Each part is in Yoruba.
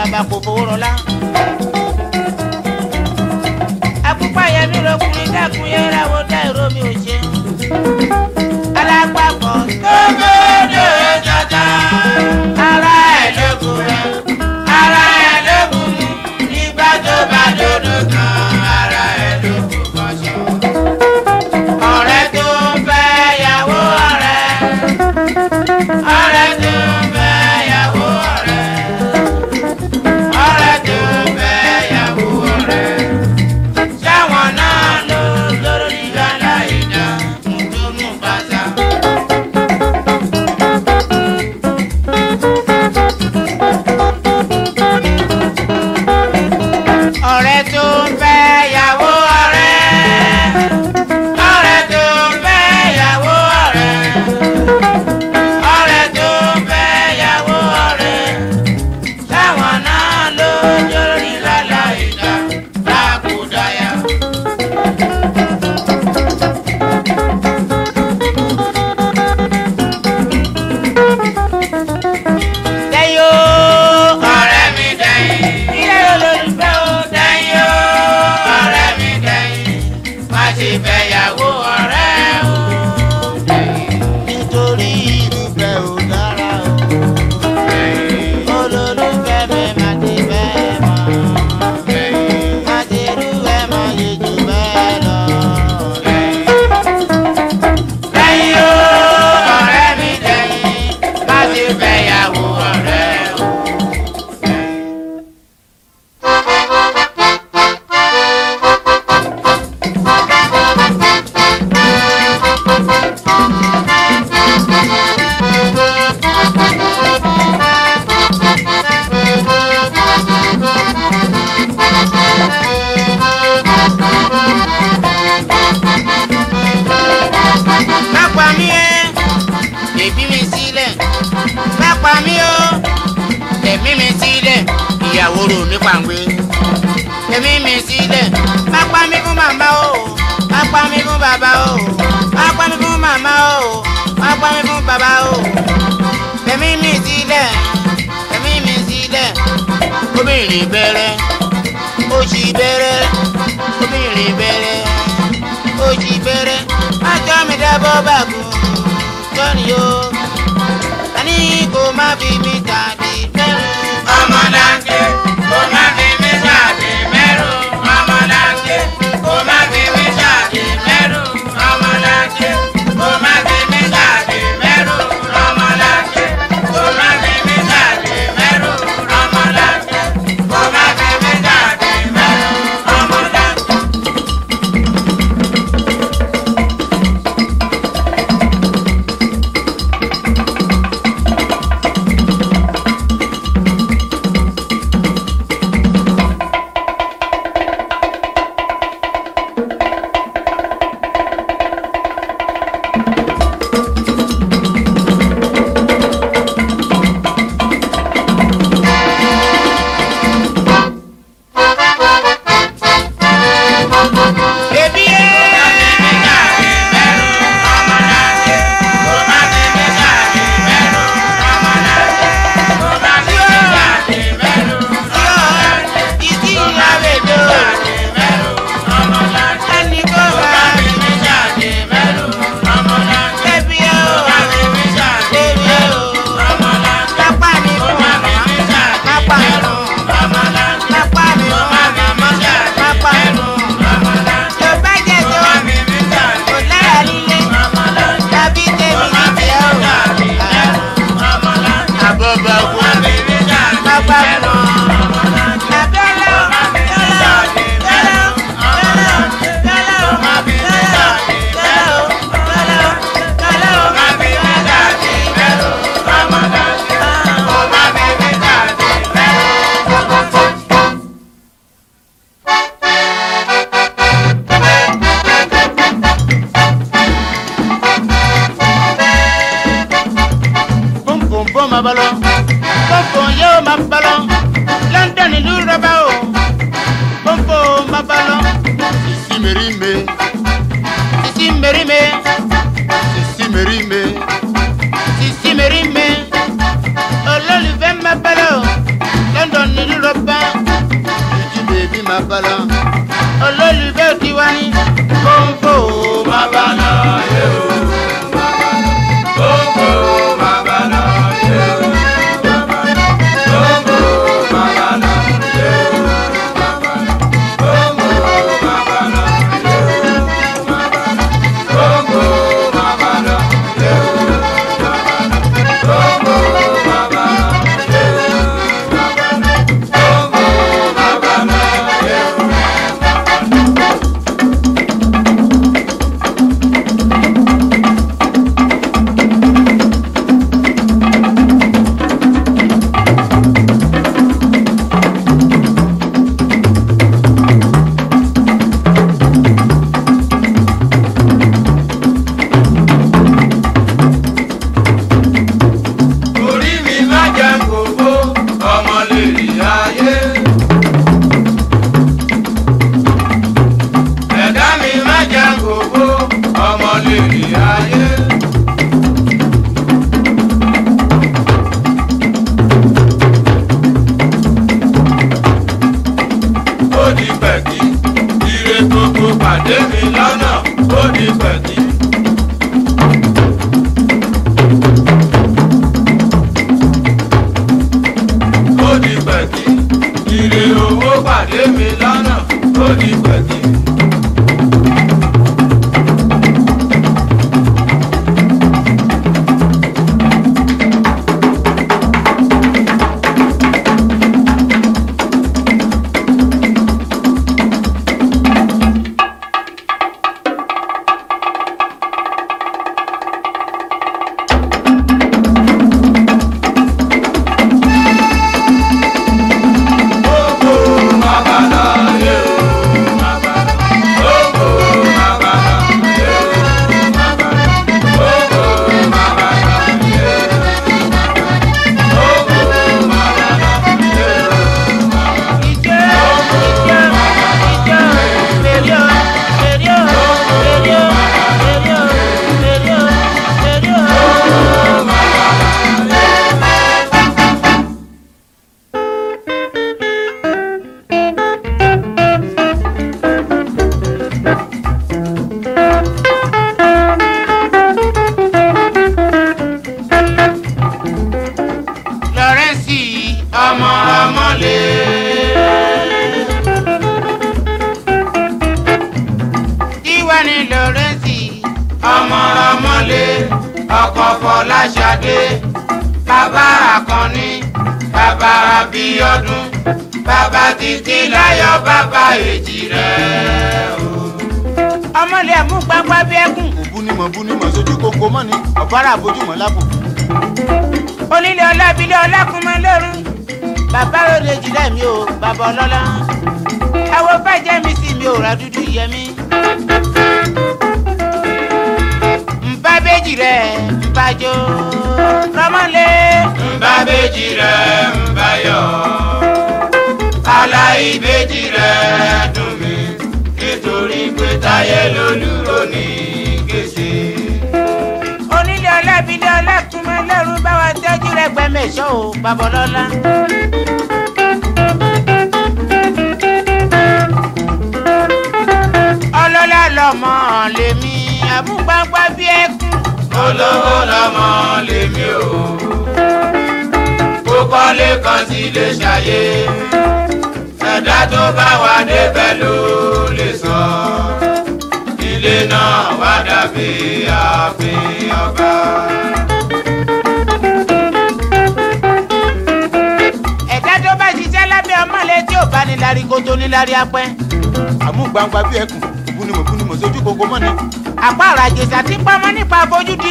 bàbá kò fowó rọlá. àpòpá yẹmi lọkùnrin dákun yẹra wo dá èrò mi ò ṣe. alápapọ̀ gbogbo jọjọ ara ẹ̀ lókun rẹ̀ ara ẹ̀ lókun mú nígbà tó bá dodo kan ara ẹ̀ lókun kọ́ṣọ́. ọ̀rẹ́ tó ń fẹ́ yàwó ọ̀rẹ́ ọ̀rẹ́ tó ń fẹ́ yàwó ọ̀rẹ́ ọ̀rẹ́ tó ń fẹ́ yàwó ọ̀rẹ́ sáwọn náà ló lórí gánà ìdá tó mú bàtà. ọ̀rẹ́ tó ń fẹ́ yàwó ọ̀rẹ́ ọ̀rẹ́ tó ń fẹ́ yàwó ọ̀rẹ́ ọ̀rẹ́ tó ń fẹ́ yàwó ọ̀rẹ́ táwọn náà ló lórí lálá ìdá lákùdáyà. dẹ́yìn o ọ̀rẹ́ mi dẹ́yìn ilé olólùfẹ́ o dẹ́yìn o ọ̀rẹ́ mi dẹ́yìn má ṣe fẹ́ yàwó ọ̀rẹ́ o dẹ́yìn nítorí irúfẹ́ ò dára o olólùfẹ́ mi má ti fẹ́ mọ́ dẹ́yìn má ti rú ẹ̀ má yé jù bẹ́ẹ̀ lọ dẹ́yìn o ọ̀rẹ́ mi dẹ́yìn má ṣe fẹ́ yàwó ọ̀rẹ́ o. má pa mí ẹ́ ẹbí mi sílẹ̀ má pa mí o ẹ̀mí mi sílẹ̀ ìyàwó rò ní pàǹgbé ẹ̀mí mi sílẹ̀ má pa mí fún màmá o má pa mí fún bàbá o má pa mí fún màmá o má pa mí fún bàbá o ẹ̀mí mi sílẹ̀ ẹ̀mí mi sílẹ̀ obìnrin bẹ̀rẹ̀ oṣù bẹ̀rẹ̀ obìnrin bẹ̀rẹ̀ oṣù bẹ̀rẹ̀ má jọ́ mi dábọ́ bàbú jọ́ni o àní kò má fi mi tàbí mẹ́rù. ọmọlanke kò má fi mi tàbí mẹ́rù. ọmọlanke kò má fi mi tàbí mẹ́rù. ọmọlanke kò má fi mi tàbí mẹ́rù. ọmọlanke kò má fi mi tàbí mẹ́rù. ọmọlanke kò má fi mi tàbí mẹ́rù. ọmọlanke. ma balọ pompo yóò ma balọ London ìlú rọba o pompo ma balọ sisi merime sisi merime sisi merime sisi merime olólùfẹ́ ma balọ London ìlú ló bá ìjì bèbí máa bá lọ olólùfẹ́ òdi wá ní kóńkó máa bá lọ yé o kóńkó máa bá lọ yé o kóńkó máa bá lọ yé o kóńkó máa bá lọ yé o kóńkó máa bá lọ yé o kóńkó máa bá lọ. Ọ̀bára àbójúmọ̀ lápò. Onílé ọlábílẹ̀ ọlákùnmọ́ lọ́rùn. Bàbá ròde jìlẹ̀ mi ò bàbá ọlọ́lá. Ẹ̀wọ̀ bàjẹ́ mi sí mi ò rà dúdú yẹmí. Nbá béjì rẹ̀ nbájó rọ́mọ́lé. Nbá béjì rẹ̀ nbáyọ̀. Aláìbéjì rẹ̀ dùn mí nítorí pé táyé lolúro ní gèsè. Ọlábílẹ̀ ọlákùnmọ́ lẹ́rú bá wa tẹ́jú rẹ̀ gbẹ̀mẹ̀ṣọ́ o babalọ́lá. Ọlọ́lá lọ́mọ lèmi àmúgbàgbà bí ẹkún. Olówó lọ́mọ lèmi o. Kó kọ́lé kan sí lè ṣàyè. Ẹ̀dá tó bá wà débẹ̀ ló lè sọ. Ilé náà wá dàbí ààfin ọba. Ẹ̀dá tó bá ṣiṣẹ́ lábẹ́ ọmọlé tí ò bá ní lárí kó tó ní lárí apẹ́. Àmúgbàǹgbà bí ẹkùn búnimọ̀ sójú kòkó mọ́ ni. Àpá àràjèsà tí pamọ́ nípa àfojúdi.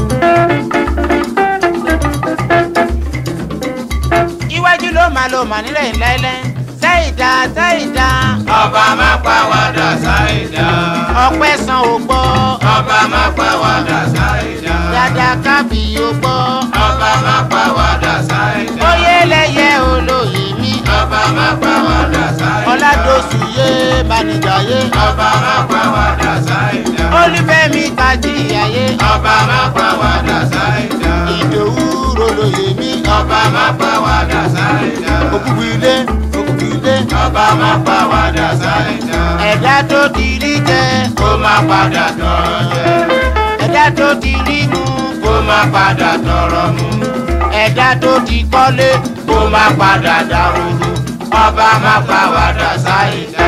Iwájú ló máa nílẹ̀ ńláńlẹ́. Sáìdá Sáìdá. Ọba máa pa wàdà Sáìdá. Ọpẹ́ san ò gbọ́. Ọba máa pa wàdà Sáìdá. Dada kábì ó gbọ́. Ọba máa pa wàdà Sáìdá. Oyè lẹ́yẹ olóyè mi. Ọba máa pa wàdà Sáìdá. Ọládòsù yé Banijaye. Ọba máa pa wàdà Sáìdá. Olúfẹ́mi Kàjíyàyé. Ọba máa pa wàdà Sáìdá. Ìdòwú rolóyè mi. Ọba má pa wàdà sáìdá. òkùnkùn ilé òkùnkùn ilé. ọba má pa wàdà sáìdá. ẹ̀dá tó ti rí jẹ kó má padà tọrọ jẹ. ẹ̀dá tó ti rí mu kó má padà tọrọ mu. ẹ̀dá tó ti kọ́lé kó má padà dàrúdù. ọba má pa wàdà sáìdá.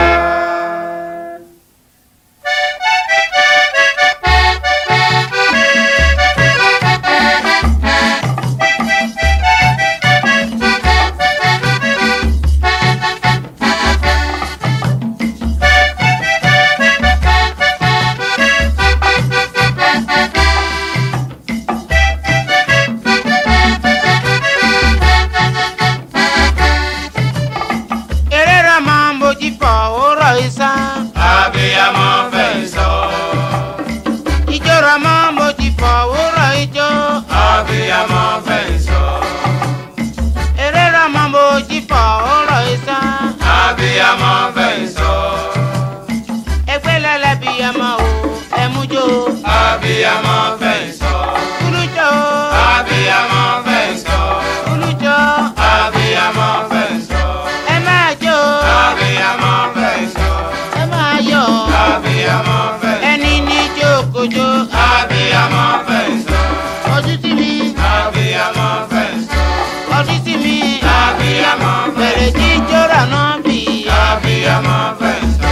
Abiyamọ fẹ́ sọ. Ijó rọmọ mo ti fọwọ́rọ̀ ijó. Abiyamọ fẹ́ sọ. Eré rọmọ mo ti fọwọ́rọ̀ isá. Abiyamọ fẹ́ sọ. Ẹgbẹ́ lẹ́lẹ́bíyamọ o, ẹ̀mújó. Abiyamọ fẹ́ sọ. Kúlújó. Abiyamọ fẹ́ sọ. Kúlújó. Abiyamọ fẹ́ sọ. Ẹ máa jó. Abiyamọ fẹ́ sọ. Ẹ máa yọ̀. Abiyamọ fẹ́ sọ. Ẹni ní jókòjó. Abiyamọ fẹ́ sọ. Ojú sí mi. Abiyamọ fẹ́ sọ. Ojú sí mi. Abiyamọ fẹ́ sọ. Bẹ̀rẹ̀ jíjó rà náà bì. Abiyamọ fẹ́ sọ.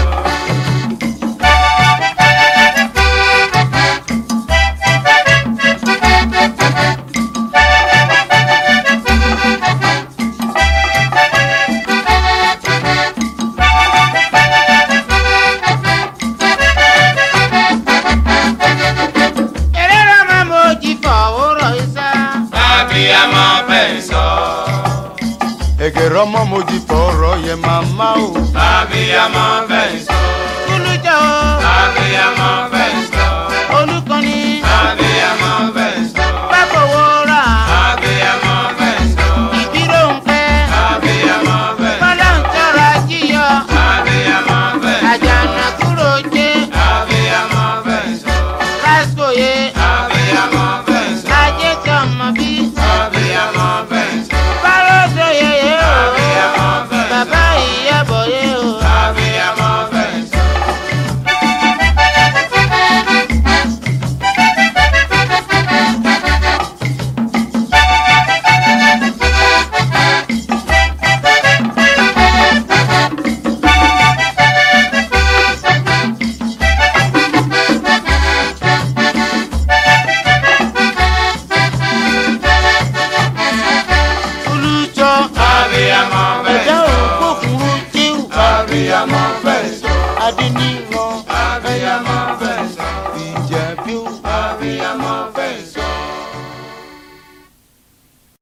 Eré rọmọ mo ti fọwọ́rọ̀ isá. Abiyamọ fẹ́ sọ. ẹ̀gẹ̀rẹ̀ ọmọ mojí fọ̀rọ̀ yẹ màmá o. Abiyamọ fẹ́ sọ. Kúlújó. Abiyamọ fẹ́ sọ.